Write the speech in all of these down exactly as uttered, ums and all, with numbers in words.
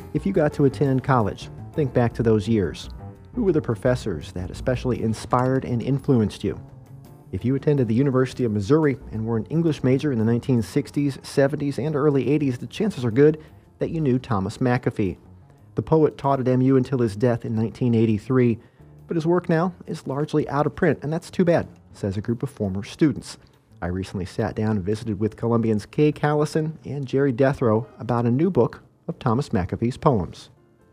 If you got to attend college, think back to those years. Who were the professors that especially inspired and influenced you? If you attended the University of Missouri and were an English major in the nineteen sixties, seventies, and early eighties, the chances are good that you knew Thomas McAfee. The poet taught at M U until his death in nineteen eighty-three, but his work now is largely out of print, and that's too bad, says a group of former students. I recently sat down and visited with Columbians Kay Callison and Jerry Deathrow about a new book of Thomas McAfee's poems.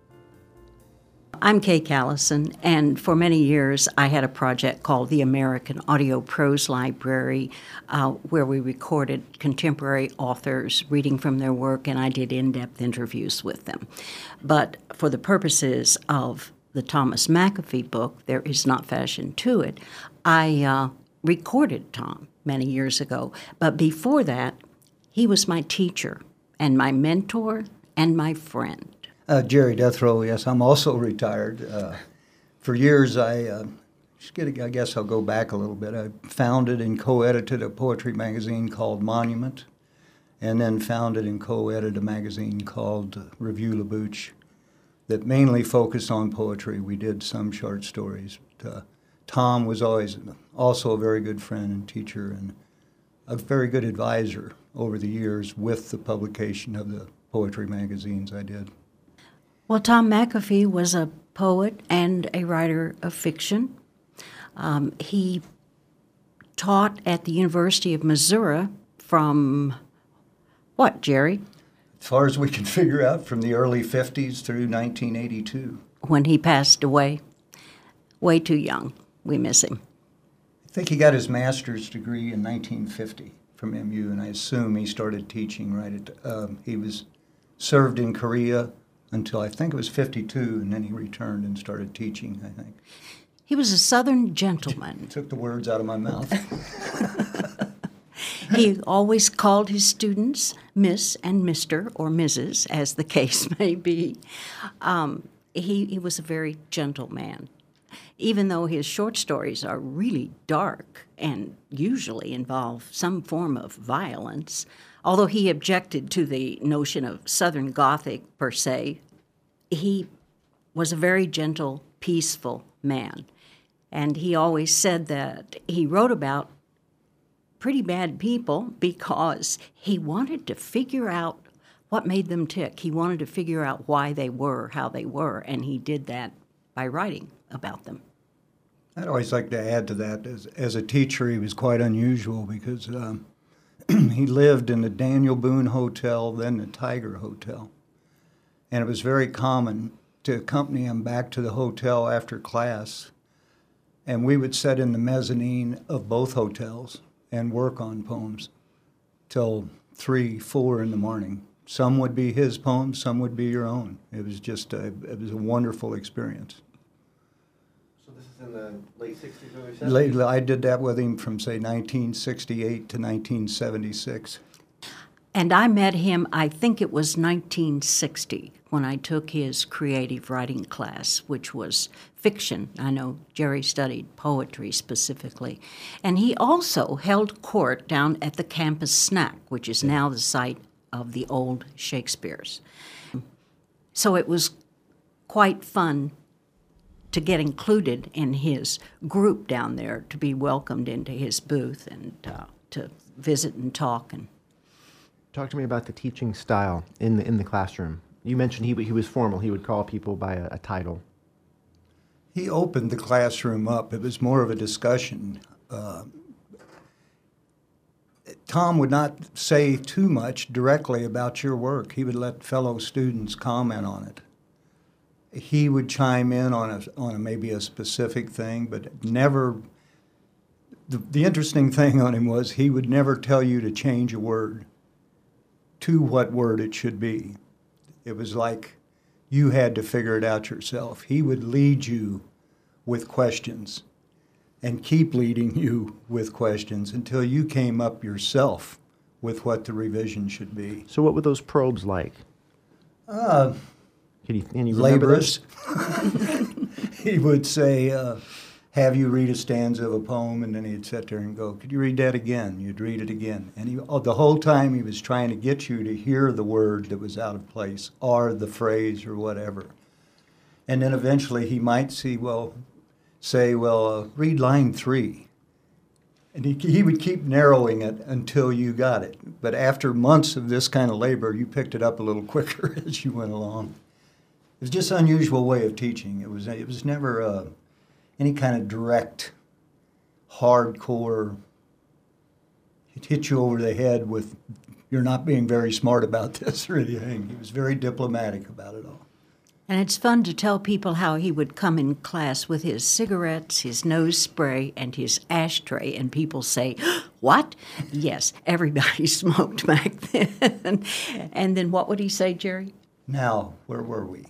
I'm Kay Callison, and for many years I had a project called the American Audio Prose Library, uh, where we recorded contemporary authors reading from their work, and I did in-depth interviews with them. But for the purposes of the Thomas McAfee book, there is not fashion to it, I uh, recorded Tom many years ago. But before that, he was my teacher and my mentor and my friend. Uh, Jerry Deathrow, yes, I'm also retired. Uh, for years, I, uh, I guess I'll go back a little bit. I founded and co-edited a poetry magazine called Monument, and then founded and co-edited a magazine called Revue La Bouche that mainly focused on poetry. We did some short stories. But, uh, Tom was always also a very good friend and teacher and a very good advisor over the years with the publication of the poetry magazines I did. Well, Tom McAfee was a poet and a writer of fiction. Um, he taught at the University of Missouri from, what, Jerry? As far as we can figure out, from the early fifties through nineteen eighty-two. When he passed away, way too young. We miss him. I think he got his master's degree in nineteen fifty from M U, and I assume he started teaching right at, um, he was served in Korea until I think it was fifty-two, and then he returned and started teaching, I think. He was a Southern gentleman. Took the words out of my mouth. He always called his students Miss and Mister or Missus, as the case may be. Um, he, he was a very gentle man. Even though his short stories are really dark and usually involve some form of violence, although he objected to the notion of Southern Gothic per se, he was a very gentle, peaceful man. And he always said that he wrote about pretty bad people because he wanted to figure out what made them tick. He wanted to figure out why they were how they were, and he did that by writing about them. I'd always like to add to that, as, as a teacher, he was quite unusual because um, he lived in the Daniel Boone Hotel, then the Tiger Hotel. And it was very common to accompany him back to the hotel after class. And we would sit in the mezzanine of both hotels and work on poems till three, four in the morning. Some would be his poems, some would be your own. It was just a, it was a wonderful experience. So this is in the late sixties, early seventies? Late, I did that with him from, say, nineteen sixty-eight to nineteen seventy-six. And I met him, I think it was nineteen sixty, when I took his creative writing class, which was fiction. I know Jerry studied poetry specifically. And he also held court down at the campus snack, which is now the site of the old Shakespeare's. So it was quite fun to get included in his group down there, to be welcomed into his booth and uh, to visit and talk. And Talk to me about the teaching style in the in the classroom. You mentioned he he was formal. He would call people by a, a title. He opened the classroom up. It was more of a discussion. Uh, Tom would not say too much directly about your work. He would let fellow students comment on it. He would chime in on a, on a, maybe a specific thing, but never. The, the interesting thing on him was he would never tell you to change a word to what word it should be. It was like you had to figure it out yourself. He would lead you with questions and keep leading you with questions until you came up yourself with what the revision should be. So what were those probes like? Uh, can you, can you remember laborious. He would say, uh, have you read a stanza of a poem, and then he'd sit there and go, could you read that again? You'd read it again. And he, oh, the whole time he was trying to get you to hear the word that was out of place or the phrase or whatever. And then eventually he might see, well, say, well, uh, read line three. And he, he would keep narrowing it until you got it. But after months of this kind of labor, you picked it up a little quicker as you went along. It was just an unusual way of teaching. It was, it was never uh, any kind of direct, hardcore, it hit you over the head with, you're not being very smart about this or anything. He was very diplomatic about it all. And it's fun to tell people how he would come in class with his cigarettes, his nose spray, and his ashtray, and people say, what? Yes, everybody smoked back then. And then what would he say, Jerry? Now, where were we?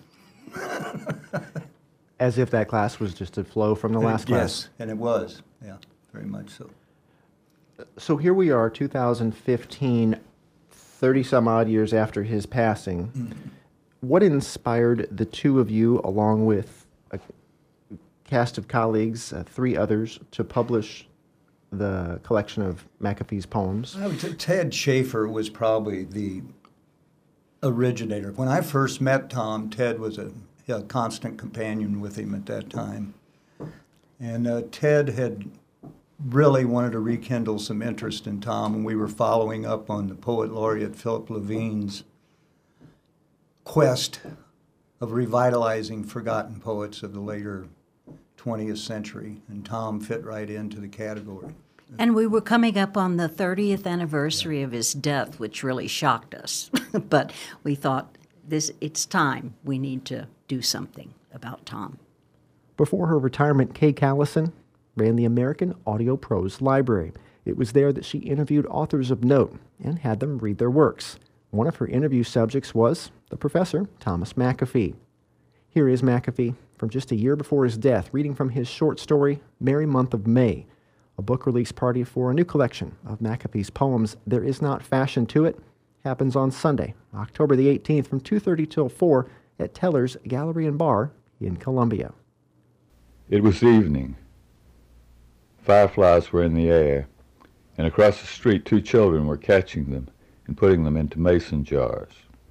As if that class was just a flow from the last class. Yes, and it was. Yeah, very much so. So here we are, two thousand fifteen, thirty some odd years after his passing. Mm-hmm. What inspired the two of you, along with a cast of colleagues, uh, three others, to publish the collection of McAfee's poems? Uh, Ted Schaefer was probably the originator. When I first met Tom, Ted was a, a constant companion with him at that time. And uh, Ted had really wanted to rekindle some interest in Tom, and we were following up on the poet laureate Philip Levine's quest of revitalizing forgotten poets of the later twentieth century, and Tom fit right into the category. And we were coming up on the thirtieth anniversary of his death, which really shocked us. But we thought, this it's time. We need to do something about Tom. Before her retirement, Kay Callison ran the American Audio Prose Library. It was there that she interviewed authors of note and had them read their works. One of her interview subjects was the professor, Thomas McAfee. Here is McAfee from just a year before his death, reading from his short story, Merry Month of May, a book release party for a new collection of McAfee's poems, There Is Not Fashion to It, happens on Sunday, October the eighteenth from two thirty till four at Teller's Gallery and Bar in Columbia. It was evening. Fireflies were in the air, and across the street two children were catching them and putting them into mason jars.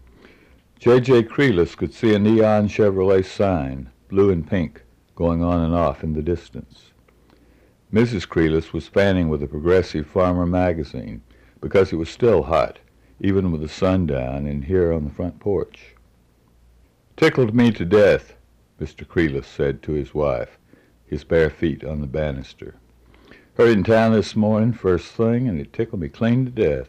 J J Creeless could see a neon Chevrolet sign, blue and pink, going on and off in the distance. Missus Creeless was fanning with a Progressive Farmer magazine because it was still hot, even with the sun down, and here on the front porch. "Tickled me to death," Mister Creeless said to his wife, his bare feet on the banister. "Heard it in town this morning, first thing, and it tickled me clean to death."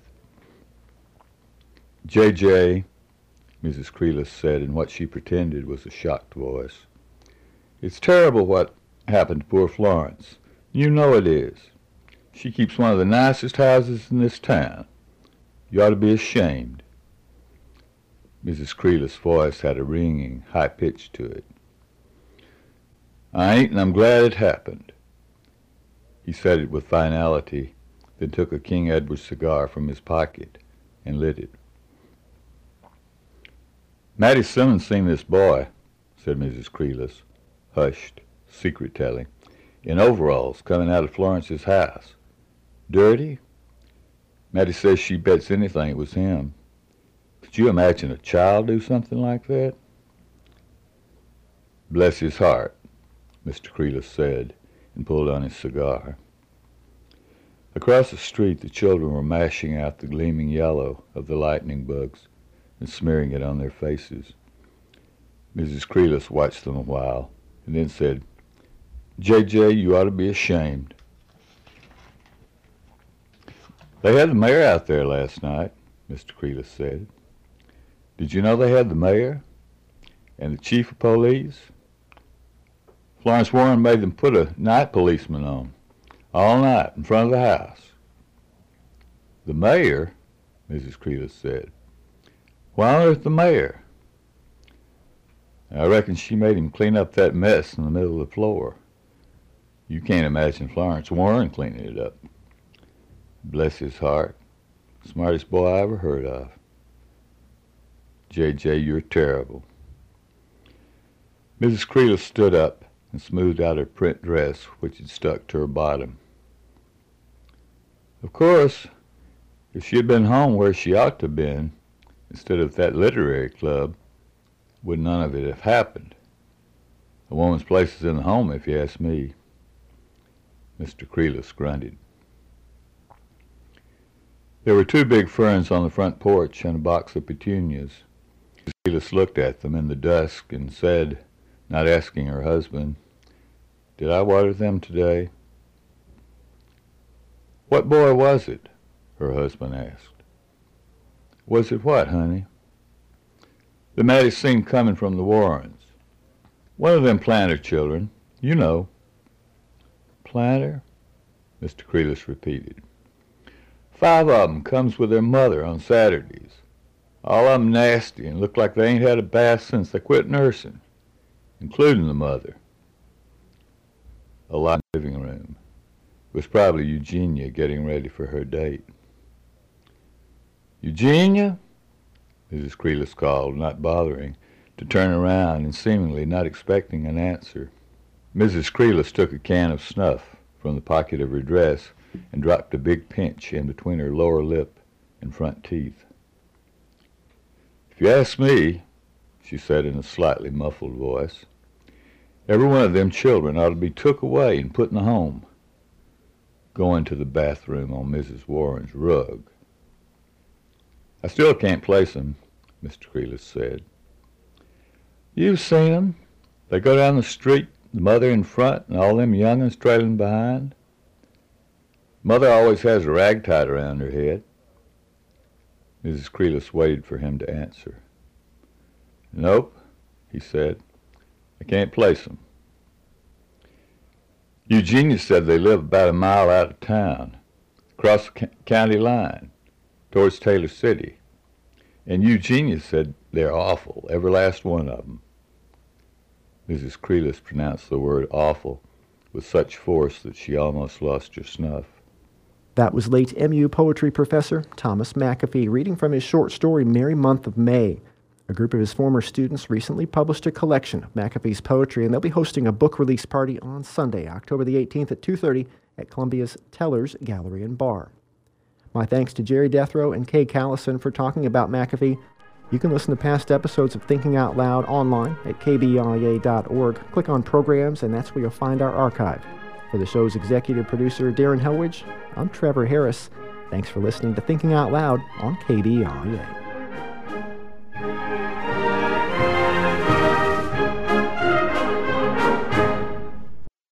"J J," Missus Creeless said in what she pretended was a shocked voice, "it's terrible what happened to poor Florence. You know it is. She keeps one of the nicest houses in this town. You ought to be ashamed." Missus Creeless' voice had a ringing, high pitch to it. "I ain't, and I'm glad it happened." He said it with finality, then took a King Edward cigar from his pocket and lit it. "Mattie Simmons seen this boy," said Missus Creeless, hushed, secret-telling, "in overalls coming out of Florence's house. Dirty? Mattie says she bets anything it was him. Could you imagine a child do something like that?" "Bless his heart," Mister Creeless said, and pulled on his cigar. Across the street, the children were mashing out the gleaming yellow of the lightning bugs and smearing it on their faces. Missus Creeless watched them a while and then said, "J J, you ought to be ashamed." "They had the mayor out there last night," Mister Creeless said. "Did you know they had the mayor and the chief of police? Florence Warren made them put a night policeman on, all night, in front of the house." "The mayor?" Missus Creeless said. "Why on earth the mayor?" "I reckon she made him clean up that mess in the middle of the floor. You can't imagine Florence Warren cleaning it up. Bless his heart. Smartest boy I ever heard of. J J, you're terrible." Missus Creeless stood up and smoothed out her print dress, which had stuck to her bottom. Of course, if she had been home where she ought to have been, instead of that literary club, would none of it have happened. A woman's place is in the home, if you ask me. Mister Creelis grunted. There were two big ferns on the front porch and a box of petunias. Missus Creelis looked at them in the dusk and said, not asking her husband, "Did I water them today?" "What boy was it?" her husband asked. "Was it what, honey?" "The Matty seen coming from the Warrens. One of them planter children, you know." "Planter?" Mister Creelis repeated. "Five of 'em comes with their mother on Saturdays. All of 'em nasty and look like they ain't had a bath since they quit nursing, including the mother." A light living room. It was probably Eugenia getting ready for her date. "Eugenia?" Missus Creelis called, not bothering to turn around and seemingly not expecting an answer. Missus Creelis took a can of snuff from the pocket of her dress and dropped a big pinch in between her lower lip and front teeth. "If you ask me," she said in a slightly muffled voice, "every one of them children ought to be took away and put in the home." Going to the bathroom on Missus Warren's rug. "I still can't place 'em," Mister Creelis said. "You've seen 'em. They go down the street, the mother in front and all them young'uns trailing behind. Mother always has a rag tied around her head." Missus Creelis waited for him to answer. "Nope," he said. "I can't place 'em. Eugenia said they live about a mile out of town, across the county line, towards Taylor City. And Eugenia said they're awful, every last one of 'em." Missus Creelis pronounced the word awful with such force that she almost lost her snuff. That was late M U poetry professor Thomas McAfee reading from his short story Merry Month of May. A group of his former students recently published a collection of McAfee's poetry, and they'll be hosting a book release party on Sunday, October the eighteenth at two thirty at Columbia's Tellers Gallery and Bar. My thanks to Jerry Deathrow and Kay Callison for talking about McAfee. You can listen to past episodes of Thinking Out Loud online at k b i a dot org. Click on Programs, and that's where you'll find our archive. For the show's executive producer, Darren Helwich, I'm Trevor Harris. Thanks for listening to Thinking Out Loud on K B I A.